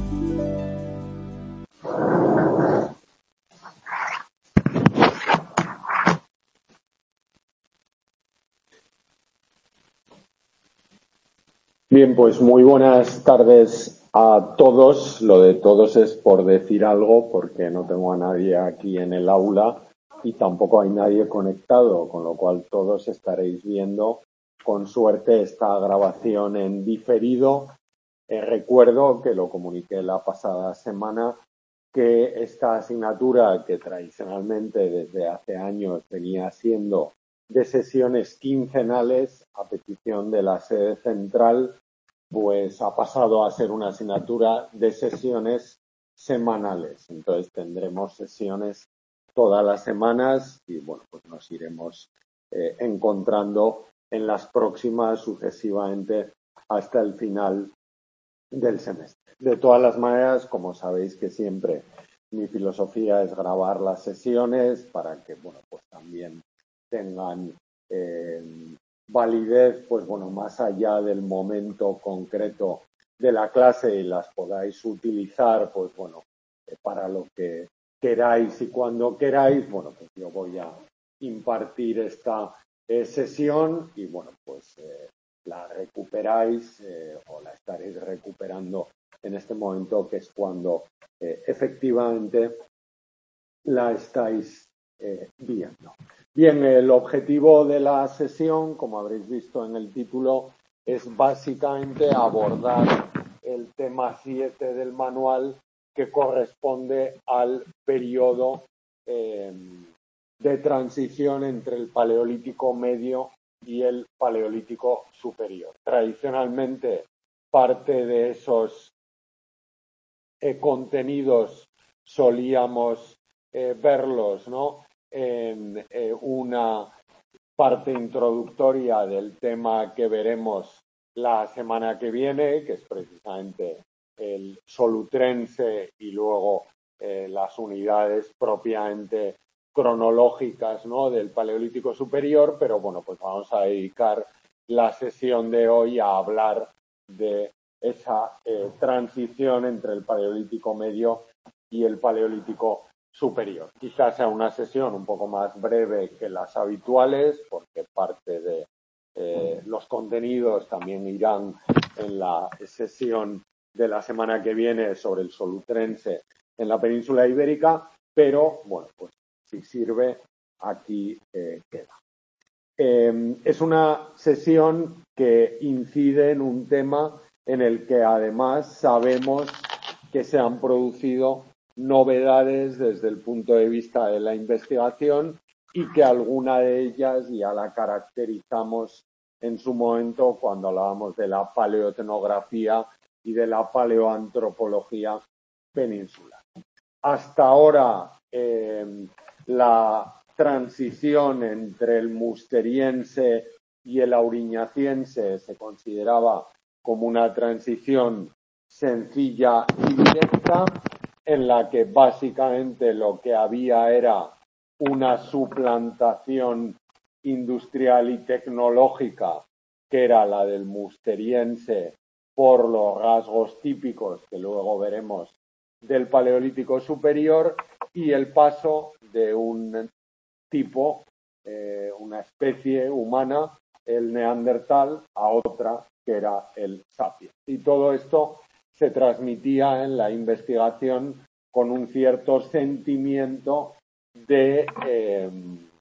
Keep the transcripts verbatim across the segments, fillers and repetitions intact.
Bien, pues muy buenas tardes a todos. Lo de todos es por decir algo, porque no tengo a nadie aquí en el aula y tampoco hay nadie conectado, con lo cual todos estaréis viendo con suerte esta grabación en diferido. Eh, recuerdo que lo comuniqué la pasada semana que esta asignatura, que tradicionalmente desde hace años venía siendo de sesiones quincenales a petición de la sede central, pues ha pasado a ser una asignatura de sesiones semanales. Entonces tendremos sesiones todas las semanas y bueno, pues nos iremos eh, encontrando en las próximas sucesivamente hasta el final del semestre. De todas las maneras, como sabéis que siempre mi filosofía es grabar las sesiones para que, bueno, pues también tengan eh, validez, pues bueno, más allá del momento concreto de la clase y las podáis utilizar, pues bueno, eh, para lo que queráis y cuando queráis. Bueno, pues yo voy a impartir esta eh, sesión y bueno, pues eh, la recuperáis eh, o la estaréis recuperando en este momento, que es cuando eh, efectivamente la estáis eh, viendo. Bien, el objetivo de la sesión, como habréis visto en el título, es básicamente abordar el tema siete del manual, que corresponde al periodo eh, de transición entre el Paleolítico Medio y el Paleolítico Superior. Tradicionalmente, parte de esos eh, contenidos solíamos eh, verlos, ¿no?, en eh, una parte introductoria del tema que veremos la semana que viene, que es precisamente el solutrense, y luego eh, las unidades propiamente cronológicas, ¿no?, del Paleolítico Superior. Pero bueno, pues vamos a dedicar la sesión de hoy a hablar de esa eh, transición entre el Paleolítico Medio y el Paleolítico Superior. Quizás sea una sesión un poco más breve que las habituales, porque parte de eh, los contenidos también irán en la sesión de la semana que viene sobre el solutrense en la península ibérica, pero bueno, pues si sirve, aquí eh, queda. Eh, es una sesión que incide en un tema en el que además sabemos que se han producido novedades desde el punto de vista de la investigación y que alguna de ellas ya la caracterizamos en su momento cuando hablábamos de la paleoetnografía y de la paleoantropología peninsular. Hasta ahora, eh, la transición entre el musteriense y el auriñaciense se consideraba como una transición sencilla y directa, en la que básicamente lo que había era una suplantación industrial y tecnológica, que era la del musteriense, por los rasgos típicos que luego veremos del Paleolítico Superior, y el paso de un tipo, eh, una especie humana, el neandertal, a otra, que era el sapiens. Y todo esto se transmitía en la investigación con un cierto sentimiento de eh,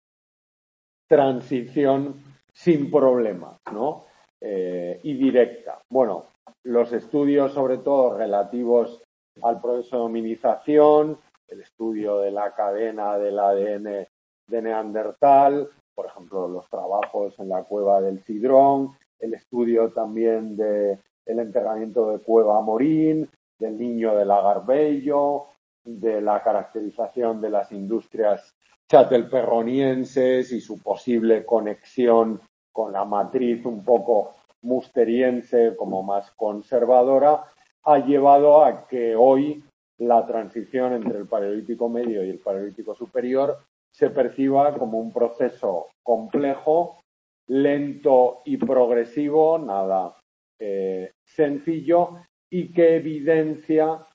transición sin problemas, ¿no? Eh, y directa. Bueno, los estudios, sobre todo relativos al proceso de hominización, el estudio de la cadena del A D N de Neandertal, por ejemplo, los trabajos en la cueva del Cidrón, el estudio también del enterramiento de Cueva Morín, del niño de Lagarbello, de la caracterización de las industrias chatelperronienses y su posible conexión con la matriz un poco musteriense como más conservadora, ha llevado a que hoy la transición entre el Paleolítico Medio y el Paleolítico Superior se perciba como un proceso complejo, lento y progresivo, nada eh, sencillo, y que evidencia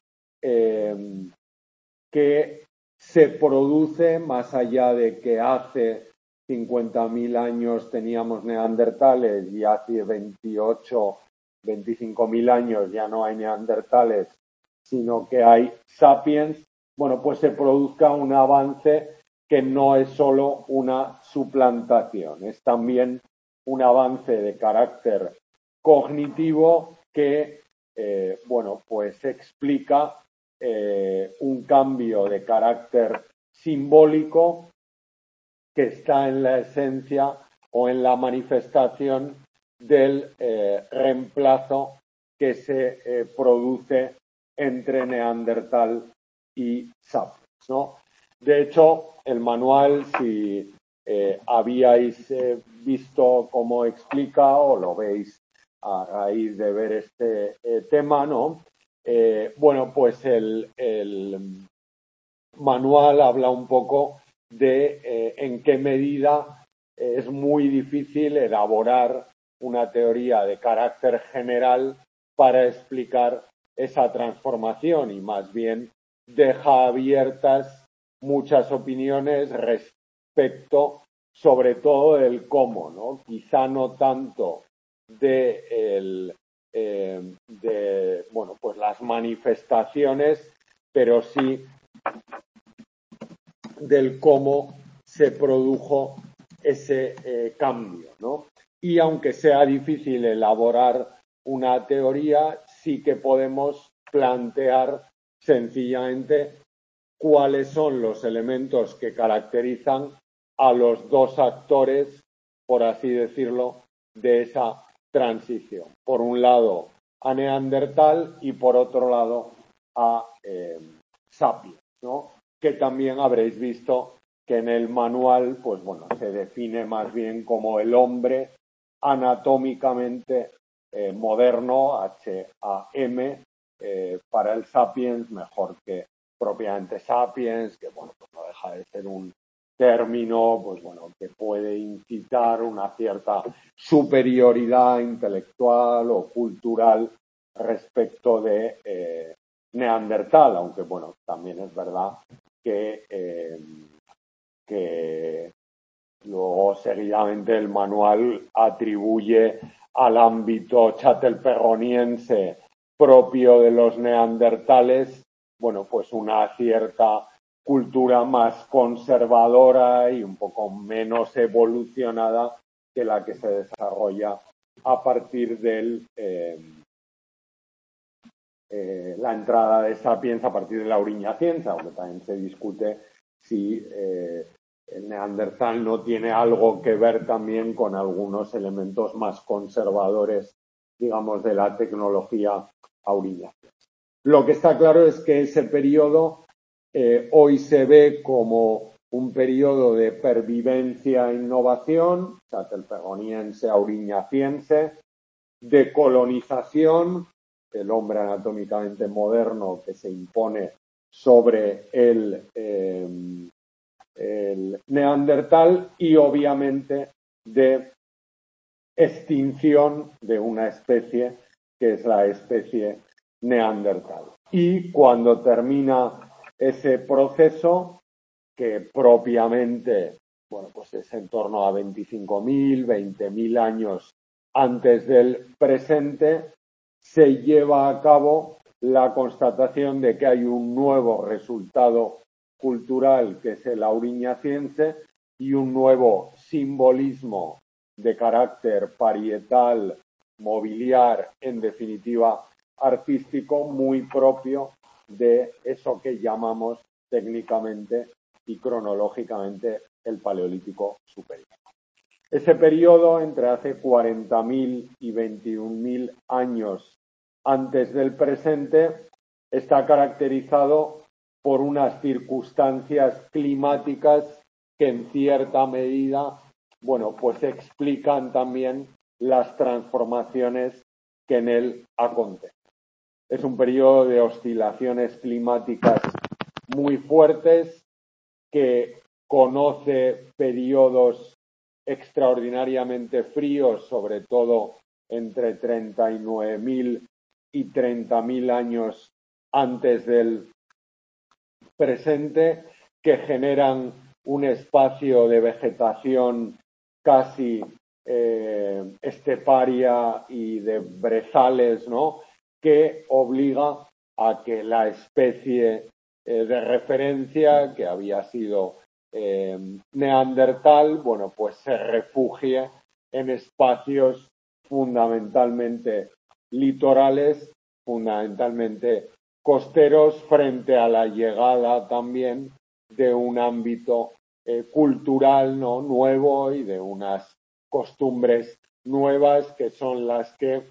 eh, que se produce más allá de que hace cincuenta mil años teníamos neandertales y hace veintiocho, veinticinco mil años ya no hay neandertales, sino que hay sapiens, bueno, pues se produzca un avance que no es solo una suplantación, es también un avance de carácter cognitivo que, eh, bueno, pues explica eh, un cambio de carácter simbólico que está en la esencia o en la manifestación del eh, reemplazo que se eh, produce entre Neandertal y Sapiens, ¿no? De hecho, el manual, si eh, habíais eh, visto cómo explica o lo veis a raíz de ver este eh, tema, ¿no? Eh, bueno, pues el, el manual habla un poco de eh, en qué medida eh, es muy difícil elaborar una teoría de carácter general para explicar esa transformación y más bien deja abiertas muchas opiniones respecto sobre todo del cómo, ¿no? Quizá no tanto de, el, eh, de bueno, pues las manifestaciones, pero sí del cómo se produjo ese eh, cambio, ¿no? Y aunque sea difícil elaborar una teoría, sí que podemos plantear sencillamente cuáles son los elementos que caracterizan a los dos actores, por así decirlo, de esa transición. Por un lado, a Neandertal y por otro lado, a eh, Sapiens, ¿no? Que también habréis visto que en el manual, pues bueno, se define más bien como el hombre anatómicamente eh, moderno, H A M, eh, para el Sapiens, mejor que propiamente Sapiens, que bueno, pues no deja de ser un término, pues bueno, que puede incitar una cierta superioridad intelectual o cultural respecto de eh, Neandertal, aunque bueno, también es verdad que, eh, que luego seguidamente el manual atribuye al ámbito chatelperroniense propio de los neandertales, bueno, pues una cierta cultura más conservadora y un poco menos evolucionada que la que se desarrolla a partir del eh, eh, la entrada de Sapiens a partir de la Auriñaciense, aunque también se discute si eh, el Neandertal no tiene algo que ver también con algunos elementos más conservadores, digamos, de la tecnología auriñaciense. Lo que está claro es que ese periodo eh, hoy se ve como un periodo de pervivencia e innovación, chatelperroniense, auriñaciense, de colonización, el hombre anatómicamente moderno que se impone sobre el, eh, el Neandertal y obviamente de extinción de una especie que es la especie Neandertal. Y cuando termina ese proceso, que propiamente, bueno, pues es en torno a veinticinco mil, veinte mil años antes del presente, se lleva a cabo la constatación de que hay un nuevo resultado cultural que es el auriñaciense y un nuevo simbolismo de carácter parietal, mobiliar, en definitiva artístico, muy propio de eso que llamamos técnicamente y cronológicamente el Paleolítico Superior. Ese periodo, entre hace cuarenta mil y veintiún mil años antes del presente, está caracterizado por unas circunstancias climáticas que en cierta medida, bueno, pues explican también las transformaciones que en él acontecen. Es un periodo de oscilaciones climáticas muy fuertes que conoce periodos extraordinariamente fríos, sobre todo entre treinta y nueve mil y treinta mil años antes del presente, que generan un espacio de vegetación casi eh, esteparia y de brezales, ¿no?, que obliga a que la especie eh, de referencia, que había sido eh, neandertal, bueno, pues se refugie en espacios fundamentalmente litorales, fundamentalmente costeros, frente a la llegada también de un ámbito eh, cultural, ¿no?, nuevo, y de unas costumbres nuevas que son las que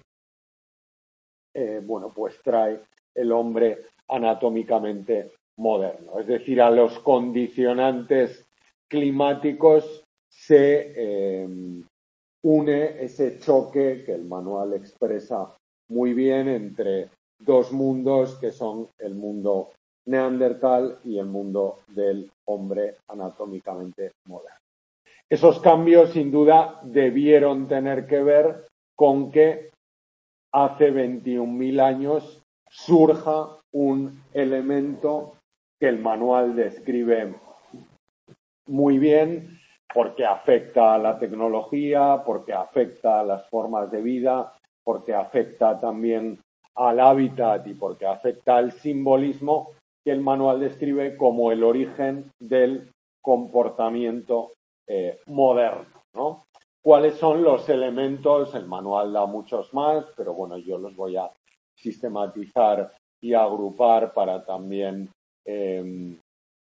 eh, bueno, pues trae el hombre anatómicamente moderno. Es decir, a los condicionantes climáticos se eh, une ese choque que el manual expresa muy bien entre dos mundos, que son el mundo neandertal y el mundo del hombre anatómicamente moderno. Esos cambios, sin duda, debieron tener que ver con que hace veintiún mil años surja un elemento que el manual describe muy bien, porque afecta a la tecnología, porque afecta a las formas de vida, porque afecta también al hábitat y porque afecta al simbolismo, que el manual describe como el origen del comportamiento eh, moderno, ¿no? ¿Cuáles son los elementos? El manual da muchos más, pero bueno, yo los voy a sistematizar y agrupar para también eh,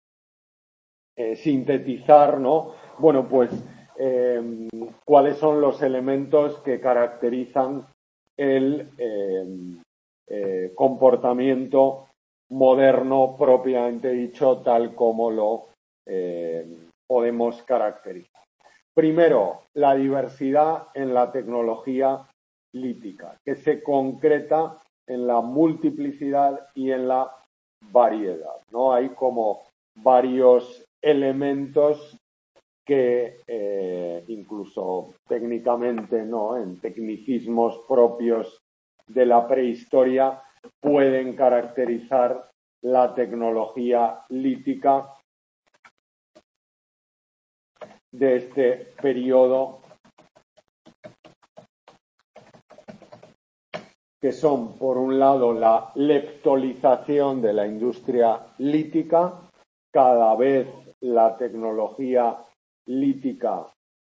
eh, sintetizar, ¿no? Bueno, pues, eh, ¿cuáles son los elementos que caracterizan el eh, eh, comportamiento moderno propiamente dicho, tal como lo eh, podemos caracterizar? Primero, la diversidad en la tecnología lítica, que se concreta en la multiplicidad y en la variedad, ¿no? Hay como varios elementos que eh, incluso técnicamente, ¿no?, en tecnicismos propios de la prehistoria, pueden caracterizar la tecnología lítica de este periodo, que son, por un lado, la leptolización de la industria lítica. Cada vez la tecnología lítica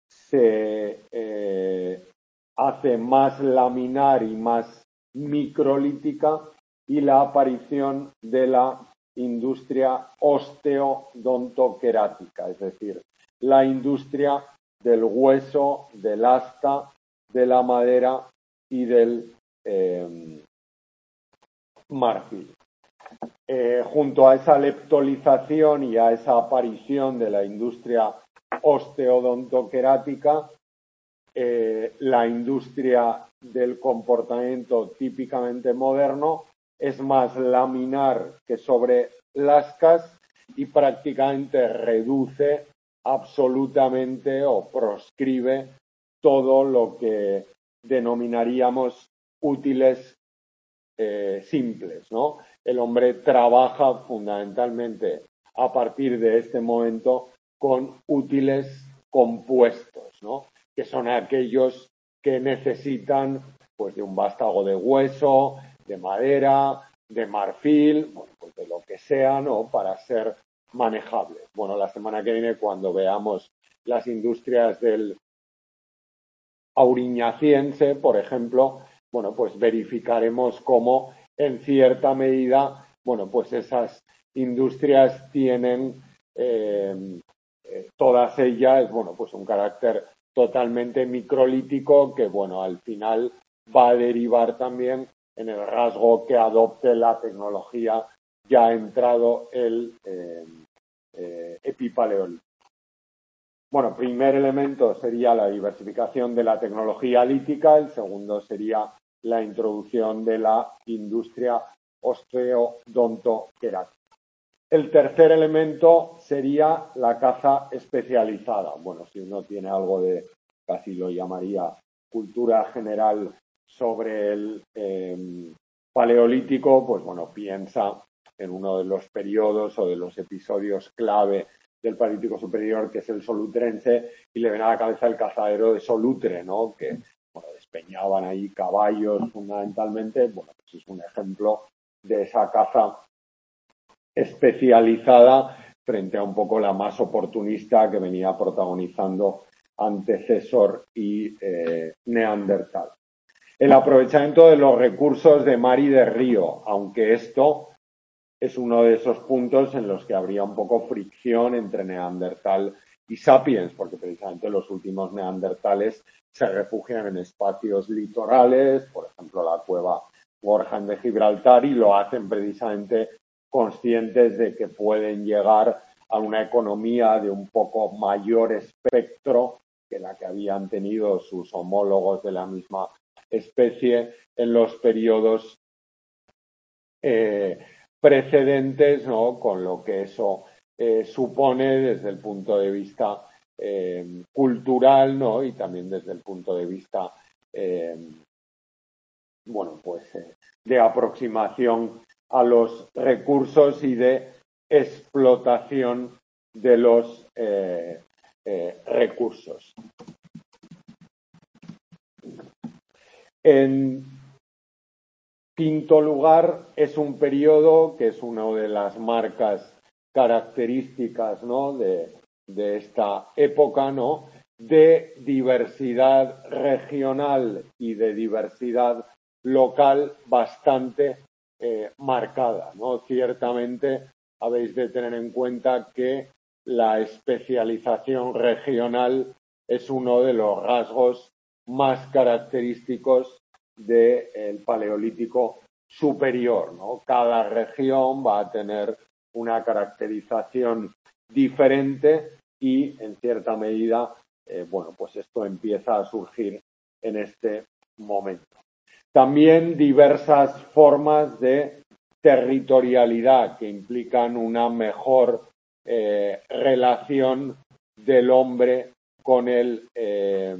se eh, hace más laminar y más microlítica, y la aparición de la industria osteodontoquerática, es decir, la industria del hueso, del asta, de la madera y del eh, marfil. Eh, junto a esa leptolización y a esa aparición de la industria osteodontoquerática, eh, la industria del comportamiento típicamente moderno es más laminar que sobre lascas, y prácticamente reduce absolutamente o proscribe todo lo que denominaríamos útiles eh, simples, ¿no? El hombre trabaja fundamentalmente a partir de este momento con útiles compuestos, ¿no?, que son aquellos que necesitan, pues, de un vástago de hueso, de madera, de marfil, bueno, pues de lo que sea, ¿no?, para ser manejables. Bueno, la semana que viene, cuando veamos las industrias del auriñaciense, por ejemplo, bueno, pues verificaremos cómo, en cierta medida, bueno, pues esas industrias tienen eh, eh, todas ellas, bueno, pues un carácter totalmente microlítico, que, bueno, al final va a derivar también en el rasgo que adopte la tecnología ya ha entrado el eh, eh, epipaleolítico. Bueno, primer elemento sería la diversificación de la tecnología lítica, el segundo sería la introducción de la industria osteodontoquerática. El tercer elemento sería la caza especializada. Bueno, si uno tiene algo de, casi lo llamaría, cultura general sobre el, eh, paleolítico, pues bueno, piensa en uno de los periodos o de los episodios clave del Paleolítico Superior, que es el solutrense, y le ven a la cabeza el cazadero de Solutre, ¿no? Que bueno, despeñaban ahí caballos fundamentalmente. Bueno, pues es un ejemplo de esa caza especializada frente a un poco la más oportunista que venía protagonizando antecesor y eh, Neandertal. El aprovechamiento de los recursos de mar y de río, aunque esto es uno de esos puntos en los que habría un poco fricción entre Neandertal y Sapiens, porque precisamente los últimos neandertales se refugian en espacios litorales, por ejemplo la cueva Gorjan de Gibraltar, y lo hacen precisamente conscientes de que pueden llegar a una economía de un poco mayor espectro que la que habían tenido sus homólogos de la misma especie en los periodos eh, precedentes, ¿no? Con lo que eso eh, supone desde el punto de vista eh, cultural, ¿no? Y también desde el punto de vista, eh, bueno, pues eh, de aproximación a los recursos y de explotación de los eh, eh, recursos. En quinto lugar, es un periodo que es una de las marcas características, ¿no? de, de esta época, ¿no? De diversidad regional y de diversidad local bastante eh, marcada, ¿no? Ciertamente habéis de tener en cuenta que la especialización regional es uno de los rasgos más característicos del Paleolítico Superior, ¿no? Cada región va a tener una caracterización diferente y, en cierta medida, eh, bueno, pues esto empieza a surgir en este momento. También diversas formas de territorialidad que implican una mejor eh, relación del hombre con el eh,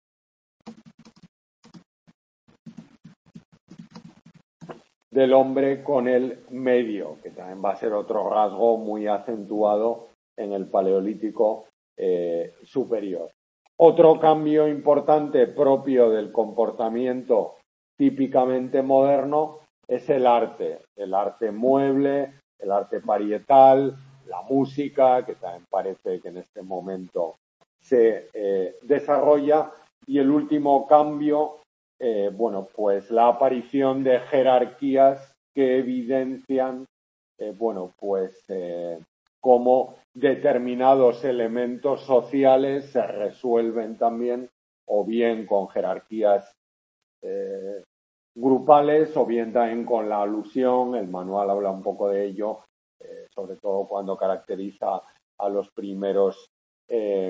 del hombre con el medio, que también va a ser otro rasgo muy acentuado en el Paleolítico eh, Superior. Otro cambio importante propio del comportamiento típicamente moderno es el arte, el arte mueble, el arte parietal, la música, que también parece que en este momento se eh, desarrolla, y el último cambio, eh, bueno, pues la aparición de jerarquías que evidencian, eh, bueno, pues eh, cómo determinados elementos sociales se resuelven también o bien con jerarquías eh, grupales o bien también con la alusión. El manual habla un poco de ello, eh, sobre todo cuando caracteriza a los primeros eh,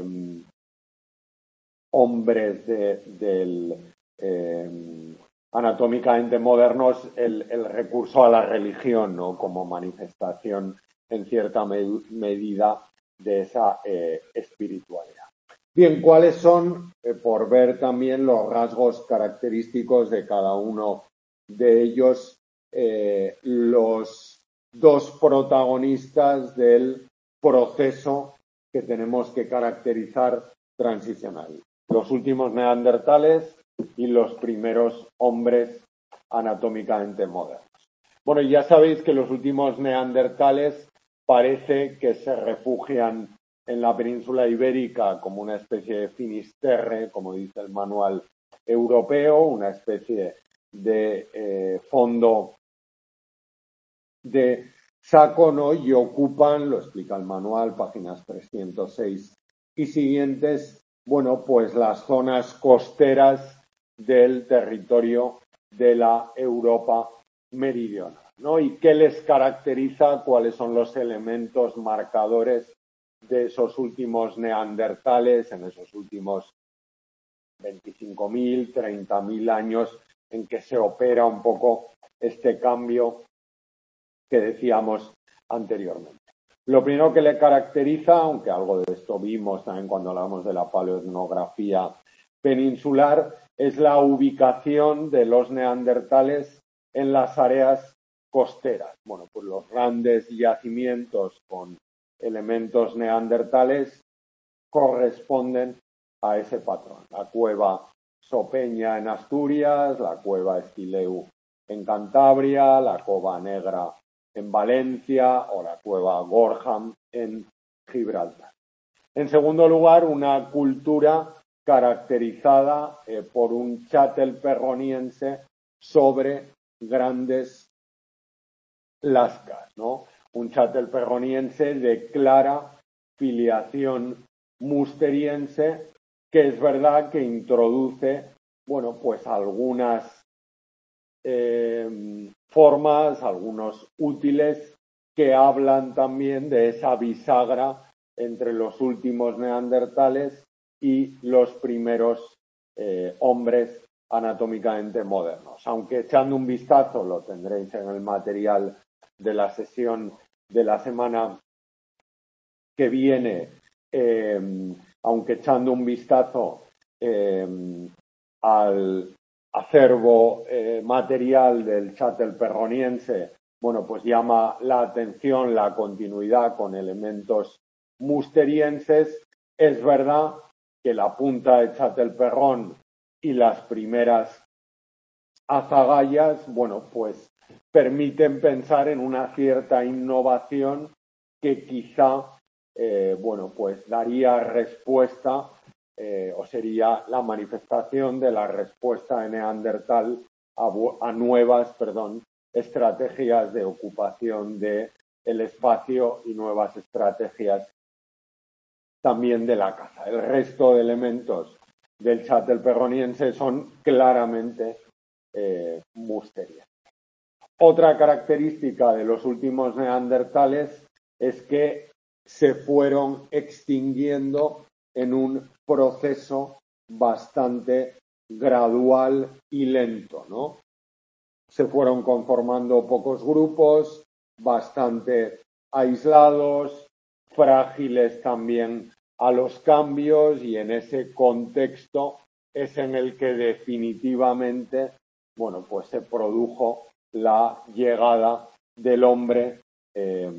hombres de, del eh, anatómicamente modernos, el, el recurso a la religión, ¿no? Como manifestación en cierta me medida de esa eh, espiritualidad. Bien, ¿cuáles son, eh, por ver también los rasgos característicos de cada uno de ellos, eh, los dos protagonistas del proceso que tenemos que caracterizar transicional? Los últimos neandertales y los primeros hombres anatómicamente modernos. Bueno, ya sabéis que los últimos neandertales parece que se refugian en la península ibérica como una especie de Finisterre, como dice el manual europeo, una especie de eh, fondo de saco, ¿no? Y ocupan, lo explica el manual, páginas trescientos seis y siguientes, bueno, pues las zonas costeras del territorio de la Europa meridional, ¿no? ¿Y qué les caracteriza? ¿Cuáles son los elementos marcadores de esos últimos neandertales en esos últimos veinticinco mil, treinta mil años en que se opera un poco este cambio que decíamos anteriormente? Lo primero que le caracteriza, aunque algo de esto vimos también cuando hablamos de la paleoetnografía peninsular, es la ubicación de los neandertales en las áreas costeras. Bueno, pues los grandes yacimientos con elementos neandertales corresponden a ese patrón. La cueva Sopeña en Asturias, la cueva Esquileu en Cantabria, la Cova Negra en Valencia o la cueva Gorham en Gibraltar. En segundo lugar, una cultura caracterizada eh, por un chátel perroniense sobre grandes lascas, ¿no? Un chátel perroniense de clara filiación musteriense, que es verdad que introduce, bueno, pues algunas eh, formas, algunos útiles que hablan también de esa bisagra entre los últimos neandertales y los primeros eh, hombres anatómicamente modernos. Aunque echando un vistazo, lo tendréis en el material de la sesión de la semana que viene, eh, aunque echando un vistazo eh, al acervo eh, material del chátel perroniense, bueno, pues llama la atención la continuidad con elementos musterienses. Es verdad que la punta de chátel perrón y las primeras azagallas, bueno, pues permiten pensar en una cierta innovación que quizá, eh, bueno, pues daría respuesta eh, o sería la manifestación de la respuesta de Neandertal a, a nuevas, perdón, estrategias de ocupación del espacio y nuevas estrategias también de la caza. El resto de elementos del chátel perroniense son claramente eh, musterienses. Otra característica de los últimos neandertales es que se fueron extinguiendo en un proceso bastante gradual y lento, ¿no? Se fueron conformando pocos grupos, bastante aislados, frágiles también a los cambios, y en ese contexto es en el que definitivamente, bueno, pues se produjo la llegada del hombre eh,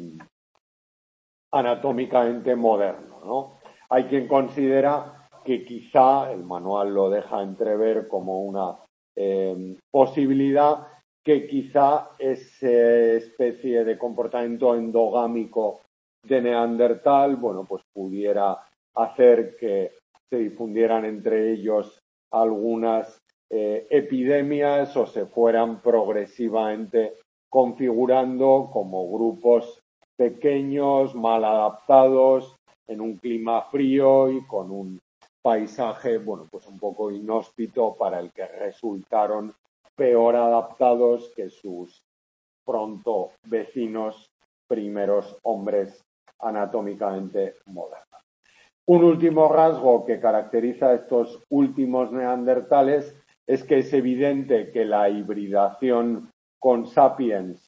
anatómicamente moderno, ¿no? Hay quien considera que quizá, el manual lo deja entrever como una eh, posibilidad, que quizá esa especie de comportamiento endogámico de Neandertal, bueno, pues pudiera hacer que se difundieran entre ellos algunas eh, epidemias o se fueran progresivamente configurando como grupos pequeños, mal adaptados, en un clima frío y con un paisaje, bueno, pues un poco inhóspito, para el que resultaron peor adaptados que sus pronto vecinos primeros hombres anatómicamente modernos. Un último rasgo que caracteriza a estos últimos neandertales es que es evidente que la hibridación con sapiens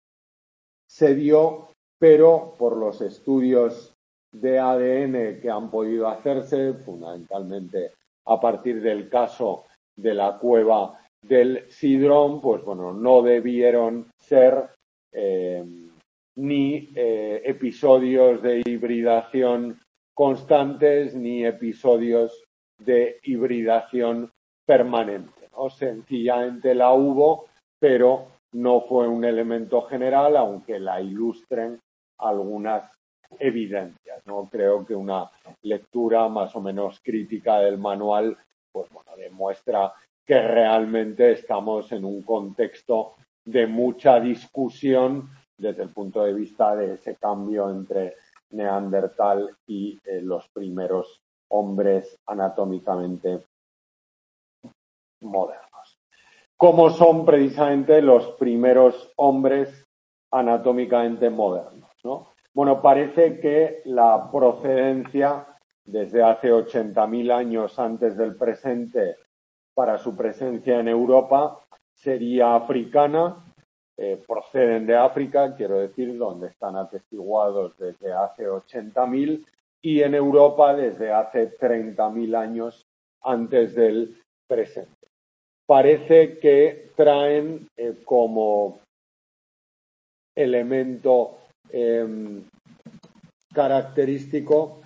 se dio, pero por los estudios de A D N que han podido hacerse, fundamentalmente a partir del caso de la cueva del Sidrón, pues bueno, no debieron ser eh, ni eh, episodios de hibridación constantes ni episodios de hibridación permanente, ¿no? Sencillamente la hubo, pero no fue un elemento general, aunque la ilustren algunas evidencias, ¿no? Creo que una lectura más o menos crítica del manual, pues bueno, demuestra que realmente estamos en un contexto de mucha discusión desde el punto de vista de ese cambio entre Neandertal y eh, los primeros hombres anatómicamente modernos. ¿Cómo son precisamente los primeros hombres anatómicamente modernos, ¿no? Bueno, parece que la procedencia desde hace ochenta mil años antes del presente para su presencia en Europa sería africana. Eh, proceden de África, quiero decir, donde están atestiguados desde hace ochenta mil, y en Europa desde hace treinta mil años antes del presente. parece que traen eh, como elemento eh, característico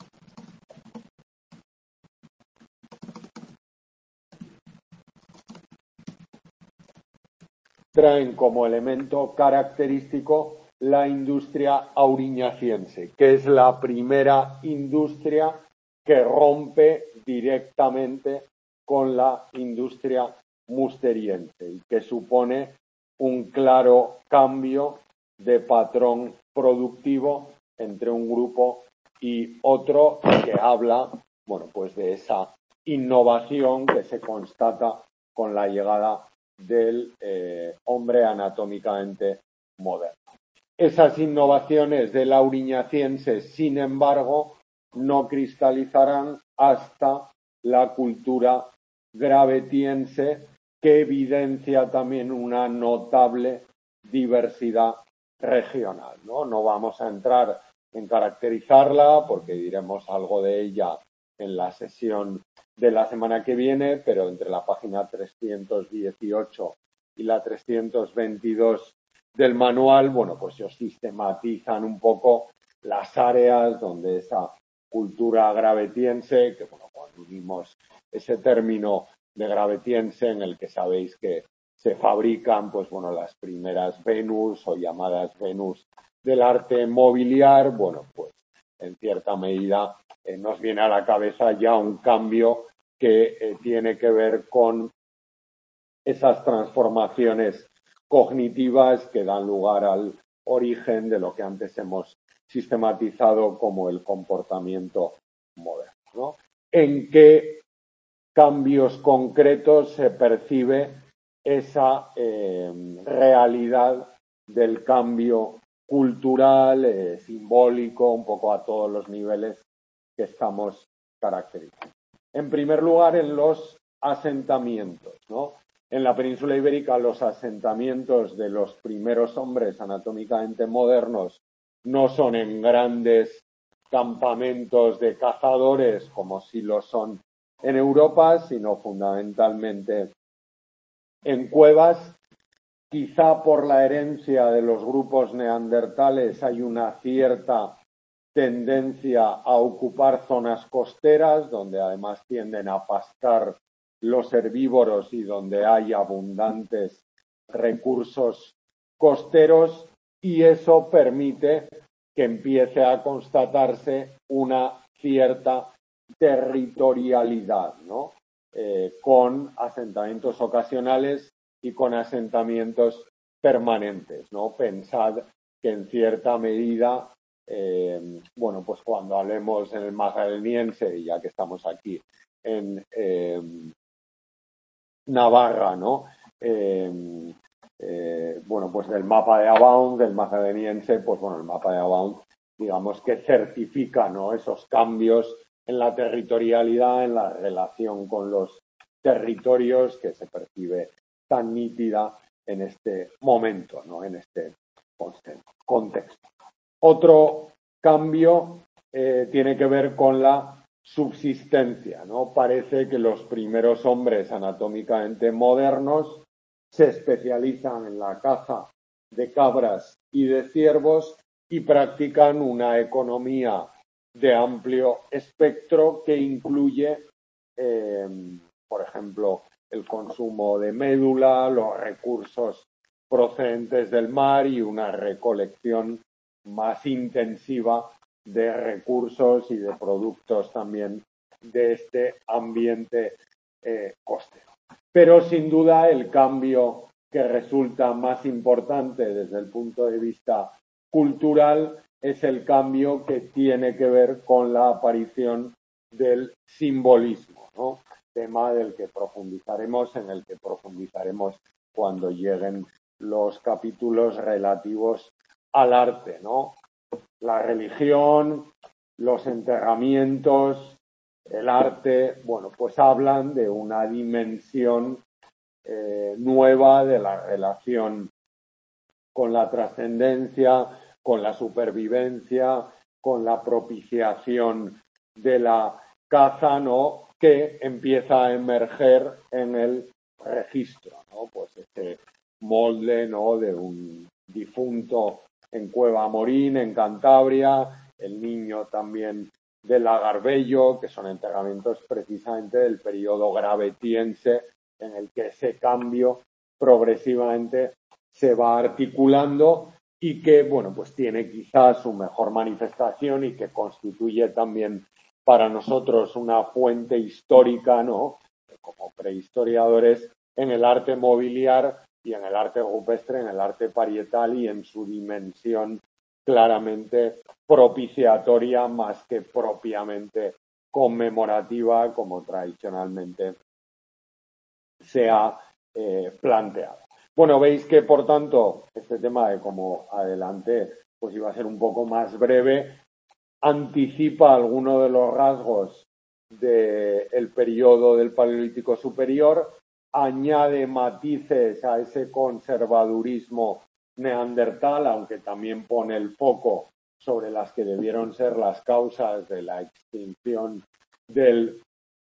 traen como elemento característico la industria auriñaciense, que es la primera industria que rompe directamente con la industria musteriense y que supone un claro cambio de patrón productivo entre un grupo y otro, que habla, bueno, pues de esa innovación que se constata con la llegada del eh, hombre anatómicamente moderno. Esas innovaciones del auriñaciense, sin embargo, no cristalizarán hasta la cultura gravetiense, que evidencia también una notable diversidad regional, ¿no? No vamos a entrar en caracterizarla porque diremos algo de ella en la sesión de la semana que viene, pero entre la página trescientos dieciocho y la trescientos veintidós del manual, bueno, pues se sistematizan un poco las áreas donde esa cultura gravetiense, que bueno, cuando unimos ese término de gravetiense en el que sabéis que se fabrican, pues bueno, las primeras Venus o llamadas Venus del arte mobiliar, bueno, pues en cierta medida eh, nos viene a la cabeza ya un cambio que eh, tiene que ver con esas transformaciones cognitivas que dan lugar al origen de lo que antes hemos sistematizado como el comportamiento moderno, ¿no? ¿En qué cambios concretos se percibe esa eh, realidad del cambio cultural, eh, simbólico, un poco a todos los niveles que estamos caracterizando? En primer lugar, en los asentamientos, ¿no? En la península ibérica, los asentamientos de los primeros hombres anatómicamente modernos no son en grandes campamentos de cazadores como si lo son en Europa, sino fundamentalmente en cuevas. Quizá por la herencia de los grupos neandertales hay una cierta tendencia a ocupar zonas costeras, donde además tienden a pastar los herbívoros y donde hay abundantes recursos costeros, y eso permite que empiece a constatarse una cierta territorialidad, ¿no? Eh, con asentamientos ocasionales y con asentamientos permanentes, ¿no? Pensad que en cierta medida, eh, bueno, pues cuando hablemos en el magdaleniense, y ya que estamos aquí en eh, Navarra, ¿no? Eh, eh, bueno, pues del mapa de Abound, del magdaleniense, pues bueno, el mapa de Abound, digamos que certifica, ¿no?, esos cambios en la territorialidad, en la relación con los territorios que se percibe tan nítida en este momento, ¿no?, en este contexto. Otro cambio eh, tiene que ver con la subsistencia, ¿no? Parece que los primeros hombres anatómicamente modernos se especializan en la caza de cabras y de ciervos y practican una economía de amplio espectro que incluye, eh, por ejemplo, el consumo de médula, los recursos procedentes del mar y una recolección más intensiva de recursos y de productos también de este ambiente eh, costero. Pero sin duda el cambio que resulta más importante desde el punto de vista cultural es el cambio que tiene que ver con la aparición del simbolismo, ¿no? Tema del que profundizaremos, en el que profundizaremos cuando lleguen los capítulos relativos al arte, ¿no? La religión, los enterramientos, el arte, bueno, pues hablan de una dimensión eh, nueva de la relación con la trascendencia, con la supervivencia, con la propiciación de la caza, ¿no?, que empieza a emerger en el registro, ¿no? Pues este molde, ¿no? De un difunto en Cueva Morín, en Cantabria, el niño también de Lagarbello, que son enterramientos precisamente del periodo gravetiense, en el que ese cambio progresivamente se va articulando y que, bueno, pues tiene quizás su mejor manifestación y que constituye también para nosotros una fuente histórica, ¿no? Como prehistoriadores, en el arte mobiliar y en el arte rupestre, en el arte parietal y en su dimensión claramente propiciatoria más que propiamente conmemorativa, como tradicionalmente se ha eh, planteado. Bueno, veis que, por tanto, este tema de como adelante, pues iba a ser un poco más breve, anticipa algunos de los rasgos del periodo del Paleolítico Superior, añade matices a ese conservadurismo neandertal, aunque también pone el foco sobre las que debieron ser las causas de la extinción del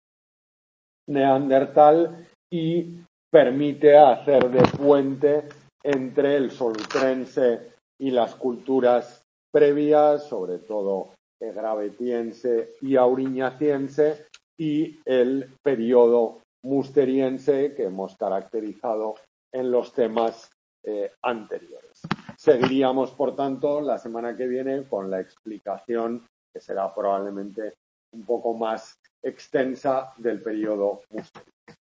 neandertal y permite hacer de puente entre el solutrense y las culturas previas, sobre todo el gravetiense y auriñaciense, y el periodo musteriense que hemos caracterizado en los temas eh, anteriores. Seguiríamos, por tanto, la semana que viene con la explicación, que será probablemente un poco más extensa, del periodo musteriense.